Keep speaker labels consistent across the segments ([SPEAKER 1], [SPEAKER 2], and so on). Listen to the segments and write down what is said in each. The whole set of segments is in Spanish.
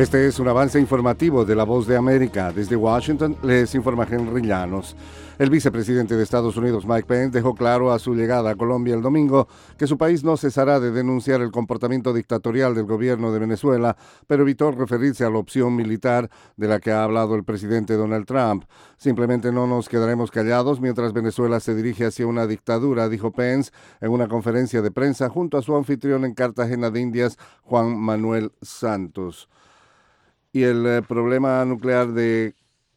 [SPEAKER 1] Este es un avance informativo de La Voz de América. Desde Washington les informa Henry Llanos. El vicepresidente de Estados Unidos, Mike Pence, dejó claro a su llegada a Colombia el domingo que su país no cesará de denunciar el comportamiento dictatorial del gobierno de Venezuela, pero evitó referirse a la opción militar de la que ha hablado el presidente Donald Trump. Simplemente no nos quedaremos callados mientras Venezuela se dirige hacia una dictadura, dijo Pence en una conferencia de prensa junto a su anfitrión en Cartagena de Indias, Juan Manuel Santos. Y el problema nuclear de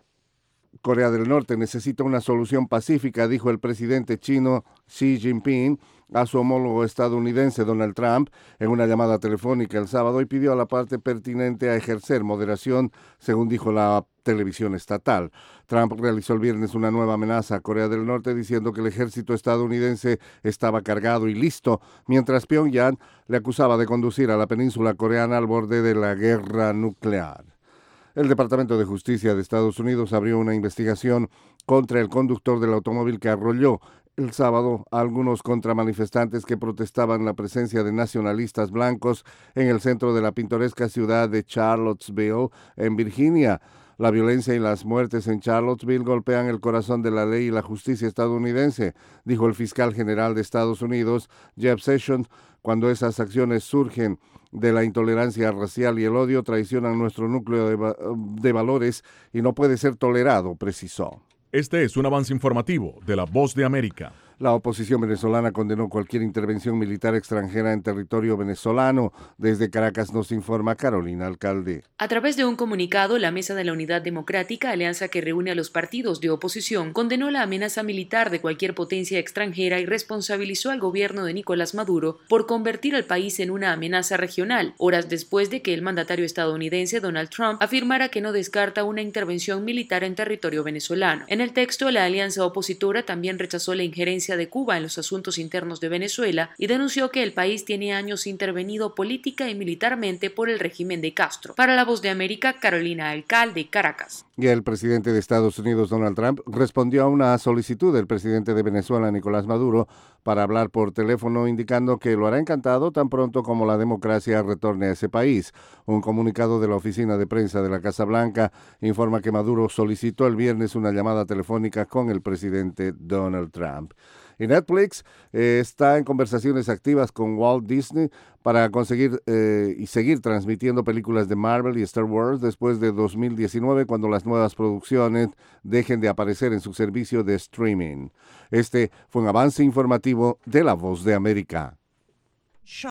[SPEAKER 1] Corea del Norte necesita una solución pacífica, dijo el presidente chino Xi Jinping a su homólogo estadounidense Donald Trump en una llamada telefónica el sábado y pidió a la parte pertinente a ejercer moderación, según dijo la televisión estatal. Trump realizó el viernes una nueva amenaza a Corea del Norte diciendo que el ejército estadounidense estaba cargado y listo, mientras Pyongyang le acusaba de conducir a la península coreana al borde de la guerra nuclear. El Departamento de Justicia de Estados Unidos abrió una investigación contra el conductor del automóvil que arrolló el sábado a algunos contramanifestantes que protestaban la presencia de nacionalistas blancos en el centro de la pintoresca ciudad de Charlottesville, en Virginia. La violencia y las muertes en Charlottesville golpean el corazón de la ley y la justicia estadounidense, dijo el fiscal general de Estados Unidos, Jeff Sessions. Cuando esas acciones surgen de la intolerancia racial y el odio, traicionan nuestro núcleo de valores y no puede ser tolerado, precisó.
[SPEAKER 2] Este es un avance informativo de La Voz de América.
[SPEAKER 1] La oposición venezolana condenó cualquier intervención militar extranjera en territorio venezolano. Desde Caracas nos informa Carolina Alcalde.
[SPEAKER 3] A través de un comunicado, la Mesa de la Unidad Democrática, alianza que reúne a los partidos de oposición, condenó la amenaza militar de cualquier potencia extranjera y responsabilizó al gobierno de Nicolás Maduro por convertir al país en una amenaza regional, horas después de que el mandatario estadounidense Donald Trump afirmara que no descarta una intervención militar en territorio venezolano. En el texto, la alianza opositora también rechazó la injerencia de Cuba en los asuntos internos de Venezuela y denunció que el país tiene años intervenido política y militarmente por el régimen de Castro. Para La Voz de América, Carolina Alcalde, Caracas.
[SPEAKER 1] Y el presidente de Estados Unidos, Donald Trump, respondió a una solicitud del presidente de Venezuela, Nicolás Maduro, para hablar por teléfono, indicando que lo hará encantado tan pronto como la democracia retorne a ese país. Un comunicado de la oficina de prensa de la Casa Blanca informa que Maduro solicitó el viernes una llamada telefónica con el presidente Donald Trump. Y Netflix está en conversaciones activas con Walt Disney para conseguir y seguir transmitiendo películas de Marvel y Star Wars después de 2019, cuando las nuevas producciones dejen de aparecer en su servicio de streaming. Este fue un avance informativo de La Voz de América.